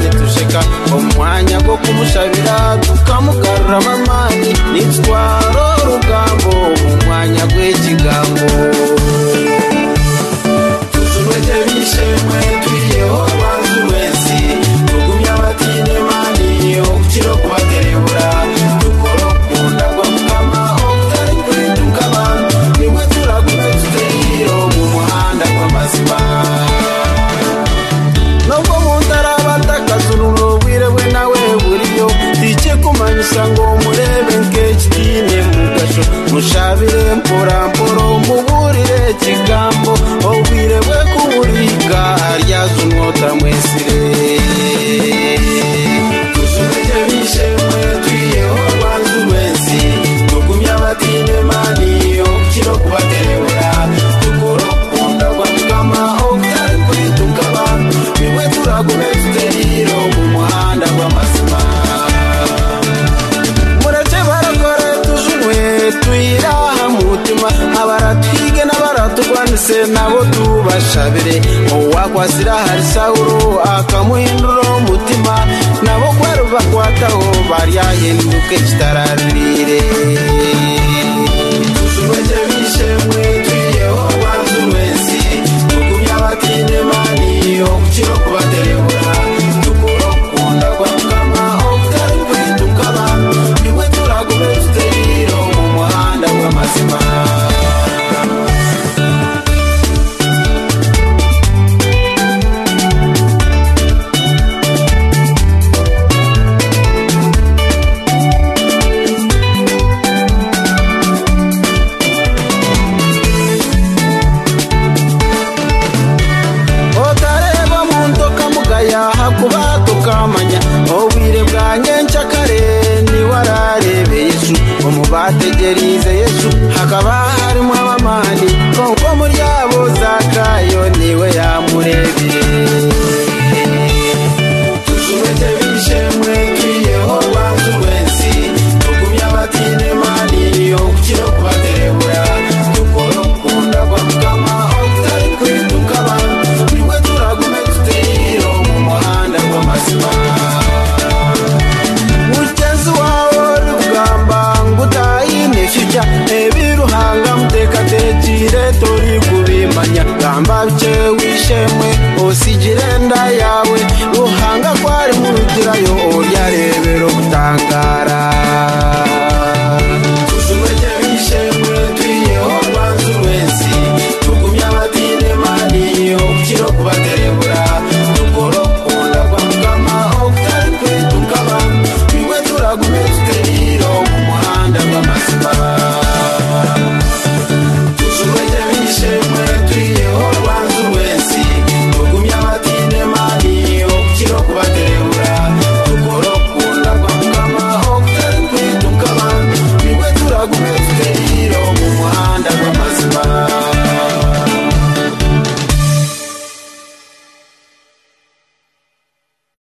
nitusheka umwanya go kumushabira tukamugarama amani nitwaro rugambo umwanya gw'ikigambo tuzumete bishemwe twiyeho abantu wese tugumya abatine mani okukiro kubaterebura tukoro kunda gwa mukama okutari kuri tukabantu nimwe turagura tuteyiro mu muhanda gw'amazima nubwo muntarabataказururo bwirewe nawe buriyo tice kumanyisa ngo murebe nk'ekitine mugasho mushabire mporamporo muburire kigambo obwirewe kuburiga aryaza umwota mwesire tuzumete bishemwe twiyeho abantu wese tugumya abatine mani okukiro kubaterebura tukoro kunda gwa mukama okutari kuri tukabantu nimwe turagura tuteriro mu muhanda gw'amazima mureke barakore tujunwe tuyiraha mutima abaratwige n'abaratugwanise nabo tubashabire uwakwasira hari Sawulo akamuhindura umutima nabo kwari bakwataho baryahinduke kitararire tuzumete bishemwe twiyeho abantu wese tugumya abatine mani okukiro kubaterebura tukuro kunda gwa mukama okutari kuri tukabantu nimwe turagura tuteriro mu muhanda gw'amazima hakuba tukamanya obwire bwanjye nshakare ni wararebe Yesu umubategerize Yesu hakaba harimo abamani konko muri abo Zakayo niwe yamurebye tuzumete bishemwe twiyeho abantu wese tugumya abatine mani okukiro kubaterebura tukoro kunda gwa mukama okutari kuri tukabantu nimwe turaguma tuteyiro mu muhanda gw'amazima